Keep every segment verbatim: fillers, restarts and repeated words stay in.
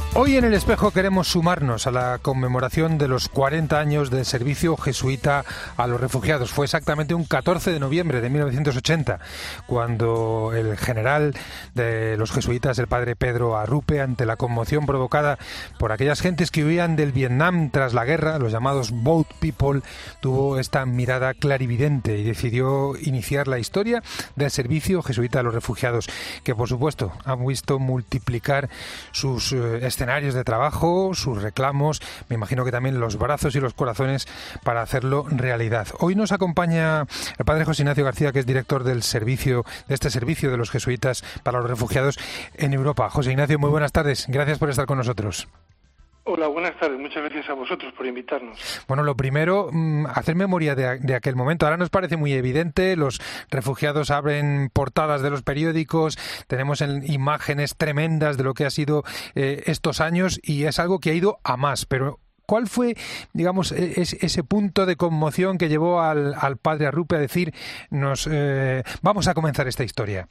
Hoy en El Espejo queremos sumarnos a la conmemoración de los cuarenta años del servicio jesuita a los refugiados. Fue exactamente un catorce de noviembre de mil novecientos ochenta, cuando el general de los jesuitas, el padre Pedro Arrupe, ante la conmoción provocada por aquellas gentes que huían del Vietnam tras la guerra, los llamados Boat People, tuvo esta mirada clarividente y decidió iniciar la historia del servicio jesuita a los refugiados, que por supuesto han visto multiplicar sus eh, escenarios de trabajo, sus reclamos, me imagino que también los brazos y los corazones para hacerlo realidad. Hoy nos acompaña el padre José Ignacio García, que es director del servicio, de este servicio de los jesuitas para los refugiados en Europa. José Ignacio, muy buenas tardes. Gracias por estar con nosotros. Hola, buenas tardes. Muchas gracias a vosotros por invitarnos. Bueno, lo primero, hacer memoria de, de aquel momento. Ahora nos parece muy evidente, los refugiados abren portadas de los periódicos, tenemos en imágenes tremendas de lo que ha sido eh, estos años y es algo que ha ido a más, pero ¿cuál fue, digamos, es, ese punto de conmoción que llevó al, al padre Arrupe a decir, nos eh, vamos a comenzar esta historia?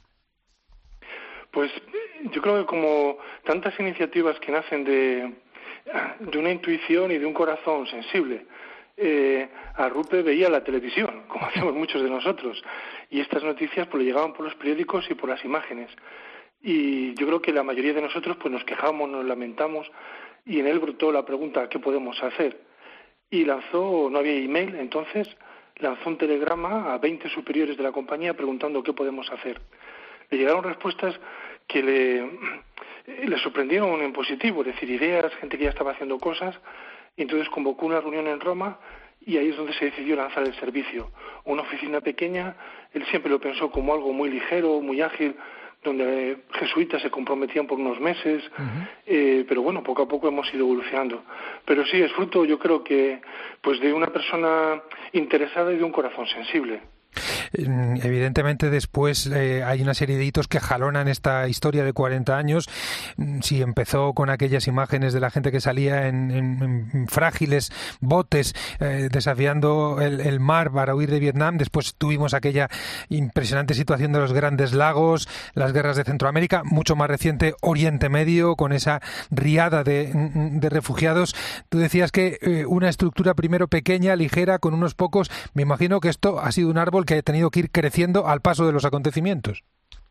Pues yo creo que como tantas iniciativas que nacen de... de una intuición y de un corazón sensible. Eh, Arrupe veía la televisión, como hacemos muchos de nosotros, y estas noticias pues le llegaban por los periódicos y por las imágenes. Y yo creo que la mayoría de nosotros pues nos quejamos, nos lamentamos, y en él brotó la pregunta, ¿qué podemos hacer? Y lanzó, no había email, entonces lanzó un telegrama a veinte superiores de la compañía preguntando qué podemos hacer. Le llegaron respuestas que le... le sorprendieron en positivo, es decir, ideas, gente que ya estaba haciendo cosas, y entonces convocó una reunión en Roma y ahí es donde se decidió lanzar el servicio. Una oficina pequeña, él siempre lo pensó como algo muy ligero, muy ágil, donde jesuitas se comprometían por unos meses, uh-huh. eh, pero bueno, poco a poco hemos ido evolucionando. Pero sí, es fruto, yo creo que, pues de una persona interesada y de un corazón sensible. Evidentemente después eh, hay una serie de hitos que jalonan esta historia de cuarenta años. Si empezó con aquellas imágenes de la gente que salía en, en, en frágiles botes eh, desafiando el, el mar para huir de Vietnam, después tuvimos aquella impresionante situación de los Grandes Lagos, las guerras de Centroamérica, mucho más reciente Oriente Medio, con esa riada de, de refugiados. Tú decías que eh, una estructura primero pequeña, ligera, con unos pocos. Me imagino que esto ha sido un árbol que ha tenido que ir creciendo al paso de los acontecimientos.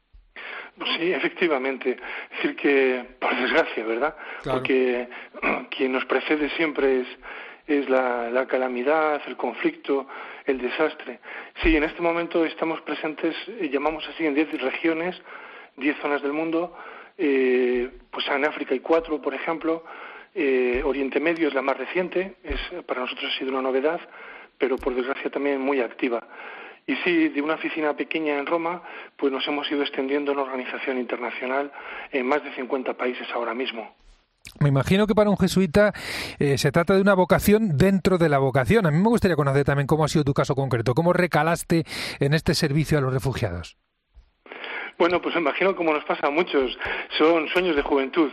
Pues sí, efectivamente. Es decir que, por desgracia, ¿verdad? Claro. Porque quien nos precede siempre es, es la, la calamidad, el conflicto, el desastre. Sí, en este momento estamos presentes, eh, llamamos así, en diez regiones, diez zonas del mundo. Eh, pues en África hay cuatro, por ejemplo. Eh, Oriente Medio es la más reciente, es para nosotros ha sido una novedad, pero por desgracia también muy activa. Y sí, de una oficina pequeña en Roma, pues nos hemos ido extendiendo en una organización internacional en más de cincuenta países ahora mismo. Me imagino que para un jesuita eh, se trata de una vocación dentro de la vocación. A mí me gustaría conocer también cómo ha sido tu caso concreto, cómo recalaste en este servicio a los refugiados. Bueno, pues me imagino como nos pasa a muchos, son sueños de juventud.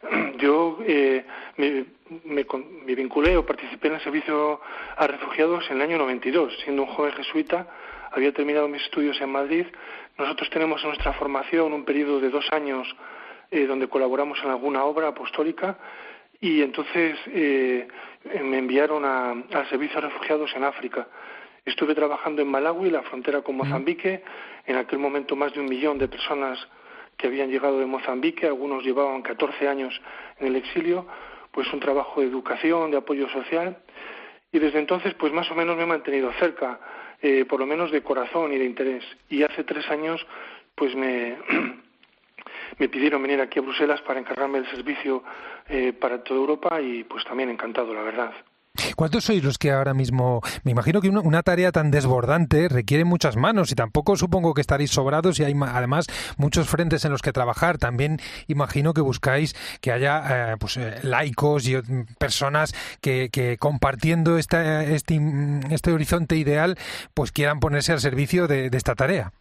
Yo eh, me, me, me vinculé o participé en el servicio a refugiados en el año noventa y dos, siendo un joven jesuita. Había terminado mis estudios en Madrid. Nosotros tenemos en nuestra formación un periodo de dos años eh, donde colaboramos en alguna obra apostólica y entonces eh, me enviaron a, al servicio a refugiados en África. Estuve trabajando en Malawi, la frontera con Mozambique. En aquel momento más de un millón de personas que habían llegado de Mozambique, algunos llevaban catorce años en el exilio, pues un trabajo de educación, de apoyo social. Y desde entonces pues más o menos me he mantenido cerca, Eh, por lo menos de corazón y de interés. Y hace tres años pues me, me pidieron venir aquí a Bruselas para encargarme del servicio eh, para toda Europa y pues también encantado, la verdad. ¿Cuántos sois los que ahora mismo? Me imagino que una, una tarea tan desbordante requiere muchas manos y tampoco supongo que estaréis sobrados y hay además muchos frentes en los que trabajar. También imagino que buscáis que haya eh, pues eh, laicos y personas que, que compartiendo esta, este, este horizonte ideal pues quieran ponerse al servicio de, de esta tarea.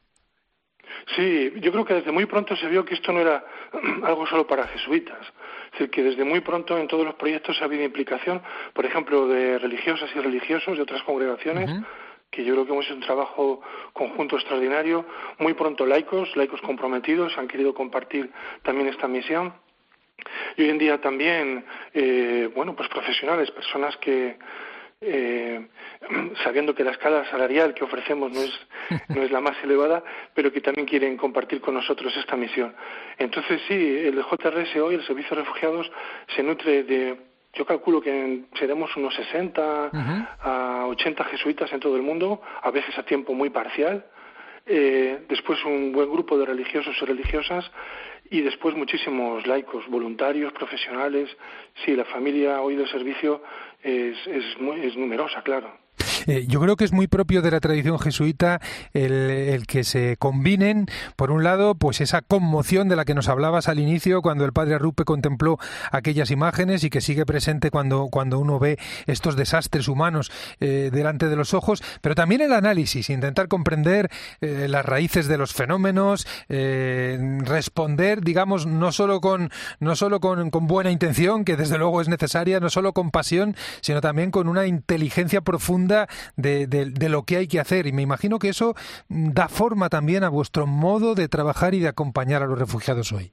Sí, yo creo que desde muy pronto se vio que esto no era algo solo para jesuitas. Es decir, que desde muy pronto en todos los proyectos ha habido implicación, por ejemplo, de religiosas y religiosos de otras congregaciones, uh-huh. que yo creo que hemos hecho un trabajo conjunto extraordinario. Muy pronto laicos, laicos comprometidos, han querido compartir también esta misión. y hoy en día también, eh, bueno, pues profesionales, personas que Eh, sabiendo que la escala salarial que ofrecemos no es no es la más elevada, pero que también quieren compartir con nosotros esta misión. Entonces sí, el J R S hoy, el Servicio de Refugiados, se nutre de, yo calculo que seremos unos sesenta uh-huh. a ochenta jesuitas en todo el mundo, a veces a tiempo muy parcial, eh, después un buen grupo de religiosos y religiosas, y después muchísimos laicos, voluntarios, profesionales. Sí, la familia hoy del servicio es, es, muy, es numerosa, claro. Eh, yo creo que es muy propio de la tradición jesuita el, el que se combinen, por un lado, pues esa conmoción de la que nos hablabas al inicio, cuando el padre Arrupe contempló aquellas imágenes y que sigue presente cuando, cuando uno ve estos desastres humanos eh, delante de los ojos, pero también el análisis, intentar comprender eh, las raíces de los fenómenos, eh, responder, digamos, no solo con no solo con, con buena intención, que desde luego es necesaria, no solo con pasión, sino también con una inteligencia profunda De, de, de lo que hay que hacer, y me imagino que eso da forma también a vuestro modo de trabajar y de acompañar a los refugiados hoy.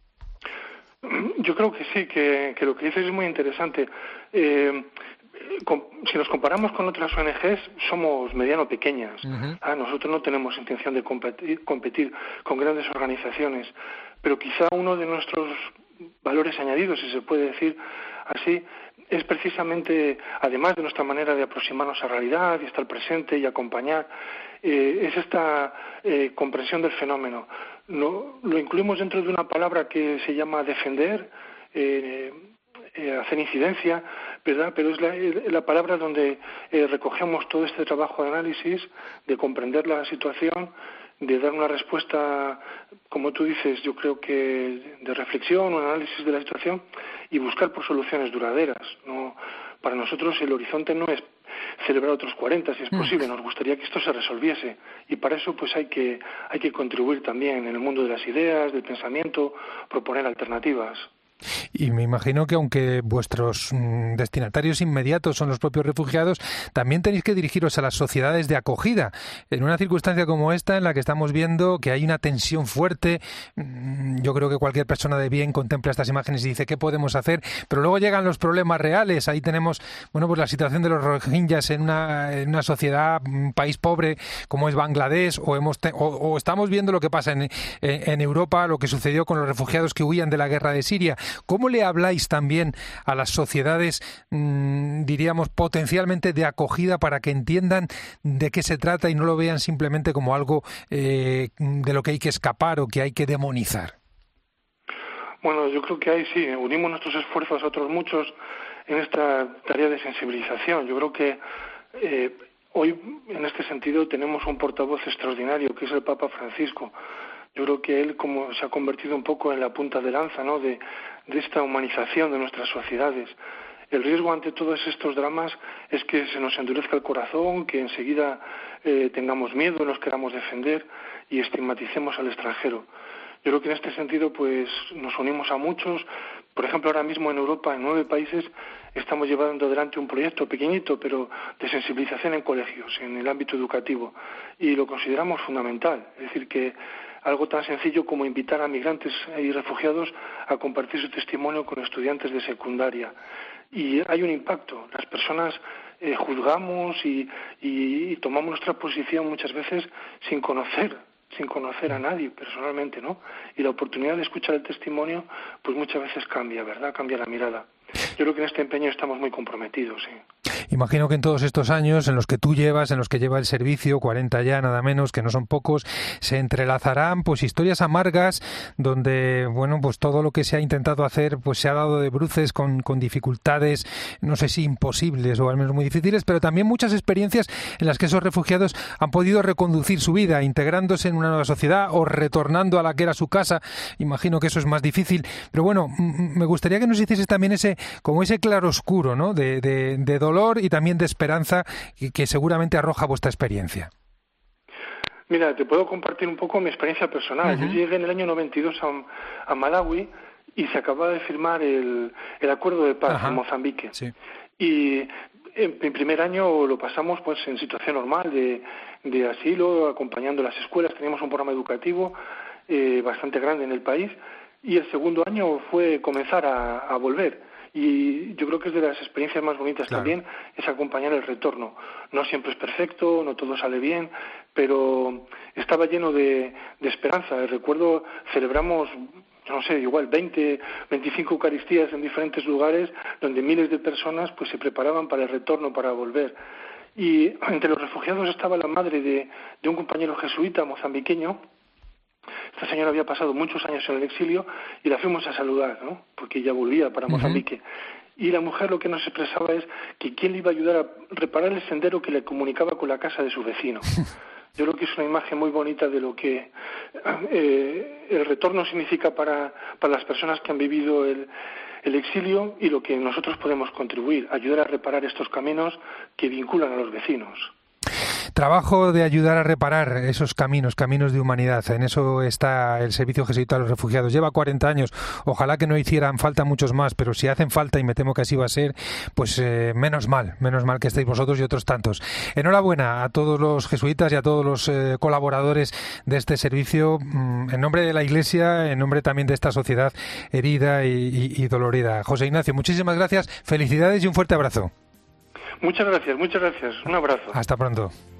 Yo creo que sí, que, que lo que dices es muy interesante. Eh, con, si nos comparamos con otras O N Ges, somos mediano pequeñas. Uh-huh. Ah, nosotros no tenemos intención de competir, competir con grandes organizaciones, pero quizá uno de nuestros valores añadidos, si se puede decir así, es precisamente, además de nuestra manera de aproximarnos a la realidad y estar presente y acompañar, eh, es esta eh, comprensión del fenómeno. Lo, lo incluimos dentro de una palabra que se llama defender, eh, eh, hacer incidencia, ¿verdad? Pero es la, la palabra donde eh, recogemos todo este trabajo de análisis, de comprender la situación, de dar una respuesta, como tú dices, yo creo que de reflexión, un análisis de la situación y buscar por soluciones duraderas. No, para nosotros el horizonte no es celebrar otros cuarenta, si es posible, nos gustaría que esto se resolviese, y para eso pues hay que hay que contribuir también en el mundo de las ideas, del pensamiento, proponer alternativas. Y me imagino que aunque vuestros mm, destinatarios inmediatos son los propios refugiados, también tenéis que dirigiros a las sociedades de acogida. En una circunstancia como esta, en la que estamos viendo que hay una tensión fuerte, mm, yo creo que cualquier persona de bien contempla estas imágenes y dice ¿qué podemos hacer? Pero luego llegan los problemas reales. Ahí tenemos, bueno, pues la situación de los rohingyas en una, en una sociedad, un país pobre como es Bangladesh, o, hemos te, o, o estamos viendo lo que pasa en, en, en Europa, lo que sucedió con los refugiados que huían de la guerra de Siria. ¿Cómo le habláis también a las sociedades, mmm, diríamos, potencialmente de acogida para que entiendan de qué se trata y no lo vean simplemente como algo eh, de lo que hay que escapar o que hay que demonizar? Bueno, yo creo que ahí sí, unimos nuestros esfuerzos a otros muchos en esta tarea de sensibilización. Yo creo que eh, hoy, en este sentido, tenemos un portavoz extraordinario, que es el Papa Francisco. Yo creo que él como se ha convertido un poco en la punta de lanza, ¿no?, de, de esta humanización de nuestras sociedades. El riesgo ante todos estos dramas es que se nos endurezca el corazón, que enseguida eh, tengamos miedo, nos queramos defender y estigmaticemos al extranjero. Yo creo que en este sentido pues nos unimos a muchos. Por ejemplo, ahora mismo en Europa, en nueve países, estamos llevando adelante un proyecto pequeñito, pero de sensibilización en colegios, en el ámbito educativo, y lo consideramos fundamental. Es decir, que algo tan sencillo como invitar a migrantes y refugiados a compartir su testimonio con estudiantes de secundaria. Y hay un impacto. Las personas eh, juzgamos y, y, y tomamos nuestra posición muchas veces sin conocer, sin conocer a nadie personalmente, ¿no? Y la oportunidad de escuchar el testimonio, pues muchas veces cambia, ¿verdad? Cambia la mirada. Yo creo que en este empeño estamos muy comprometidos, sí. Imagino que en todos estos años en los que tú llevas, en los que lleva el servicio, cuarenta ya, nada menos, que no son pocos, se entrelazarán pues historias amargas donde, bueno, pues todo lo que se ha intentado hacer pues se ha dado de bruces con, con dificultades, no sé si imposibles o al menos muy difíciles, pero también muchas experiencias en las que esos refugiados han podido reconducir su vida, integrándose en una nueva sociedad o retornando a la que era su casa. Imagino que eso es más difícil, pero bueno, me gustaría que nos hicieses también ese, como ese claroscuro, ¿no?, de, de, de dolor y también de esperanza que, que seguramente arroja vuestra experiencia. Mira, te puedo compartir un poco mi experiencia personal. Uh-huh. Yo llegué en el año noventa y dos a, a Malawi y se acababa de firmar el, el acuerdo de paz uh-huh. en Mozambique. Sí. Y en mi primer año lo pasamos pues en situación normal de, de asilo, acompañando las escuelas. Teníamos un programa educativo eh, bastante grande en el país. y el segundo año fue comenzar a, a volver. Y yo creo que es de las experiencias más bonitas claro. también, es acompañar el retorno. No siempre es perfecto, no todo sale bien, pero estaba lleno de, de esperanza. Recuerdo, celebramos, no sé, igual veinte, veinticinco Eucaristías en diferentes lugares, donde miles de personas pues se preparaban para el retorno, para volver. Y entre los refugiados estaba la madre de, de un compañero jesuita mozambiqueño. Esta señora había pasado muchos años en el exilio y la fuimos a saludar, ¿no? Porque ella volvía para Mozambique. Uh-huh. Y la mujer lo que nos expresaba es que quién le iba a ayudar a reparar el sendero que le comunicaba con la casa de su vecino. Yo creo que es una imagen muy bonita de lo que eh, el retorno significa para, para las personas que han vivido el, el exilio y lo que nosotros podemos contribuir, ayudar a reparar estos caminos que vinculan a los vecinos. Trabajo de ayudar a reparar esos caminos, caminos de humanidad. En eso está el Servicio Jesuita a los Refugiados. Lleva cuarenta años. Ojalá que no hicieran falta muchos más, pero si hacen falta, y me temo que así va a ser, pues eh, menos mal, menos mal que estéis vosotros y otros tantos. Enhorabuena a todos los jesuitas y a todos los eh, colaboradores de este servicio, mmm, en nombre de la Iglesia, en nombre también de esta sociedad herida y, y, y dolorida. José Ignacio, muchísimas gracias, felicidades y un fuerte abrazo. Muchas gracias, muchas gracias. Un abrazo. Hasta pronto.